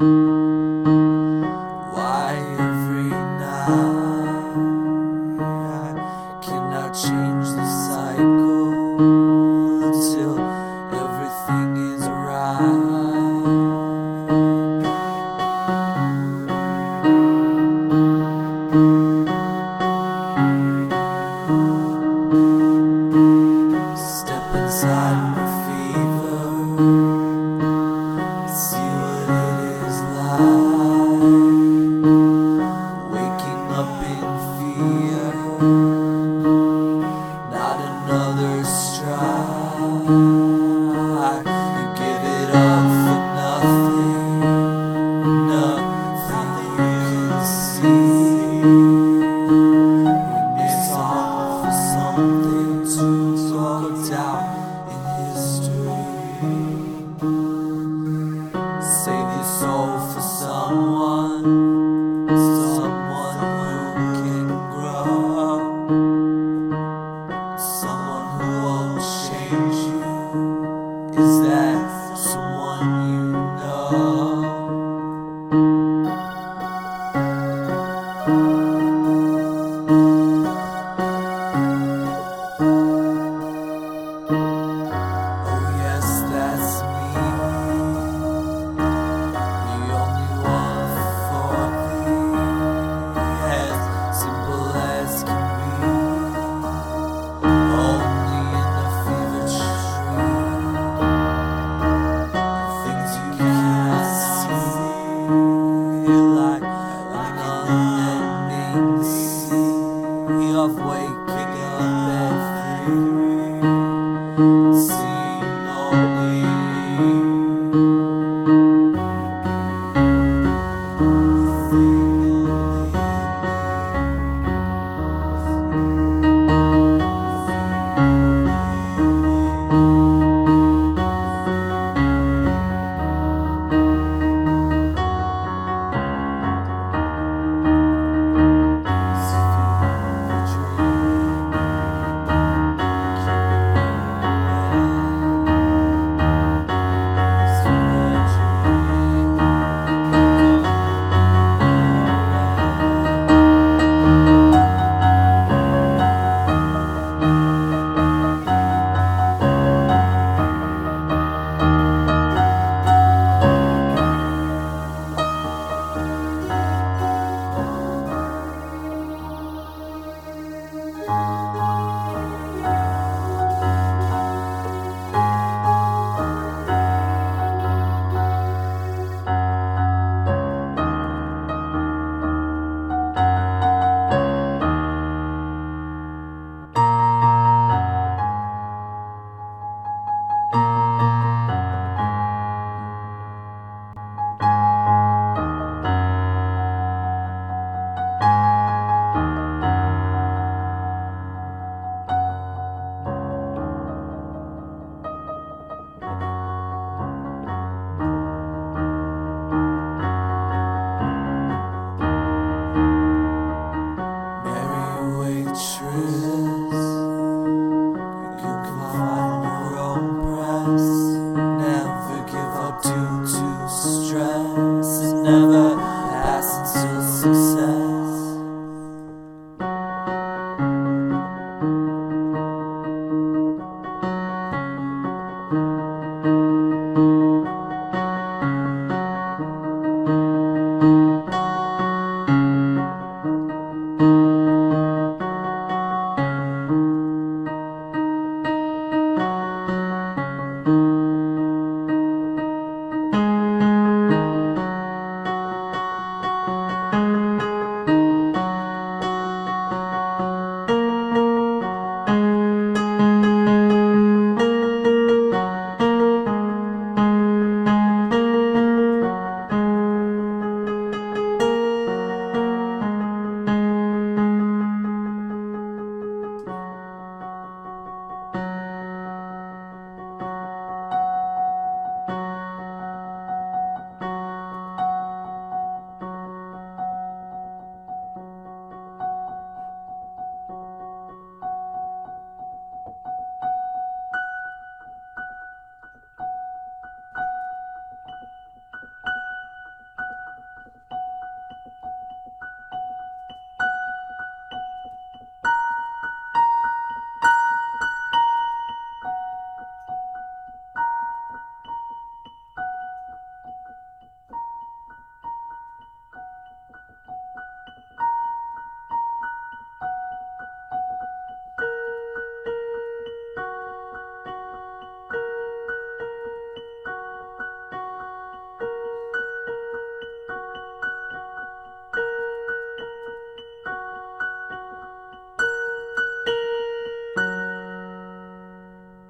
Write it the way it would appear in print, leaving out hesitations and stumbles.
Why every night I cannot change the cycle until everything is right. Step inside my fever, see what it is like, waking up in fear, not another strike. You give it up for nothing, nothing you can see. It's all for something to go down in history. Save your soul for someone who can grow, someone who won't change you. Is that someone you know? Oh yes, that's me, the only one for thee, as simple as can be, only in a fever dream, things you cannot see, like an unending sea of waking up and free. Seeing only you can find your own press. Never give up due to stress. Never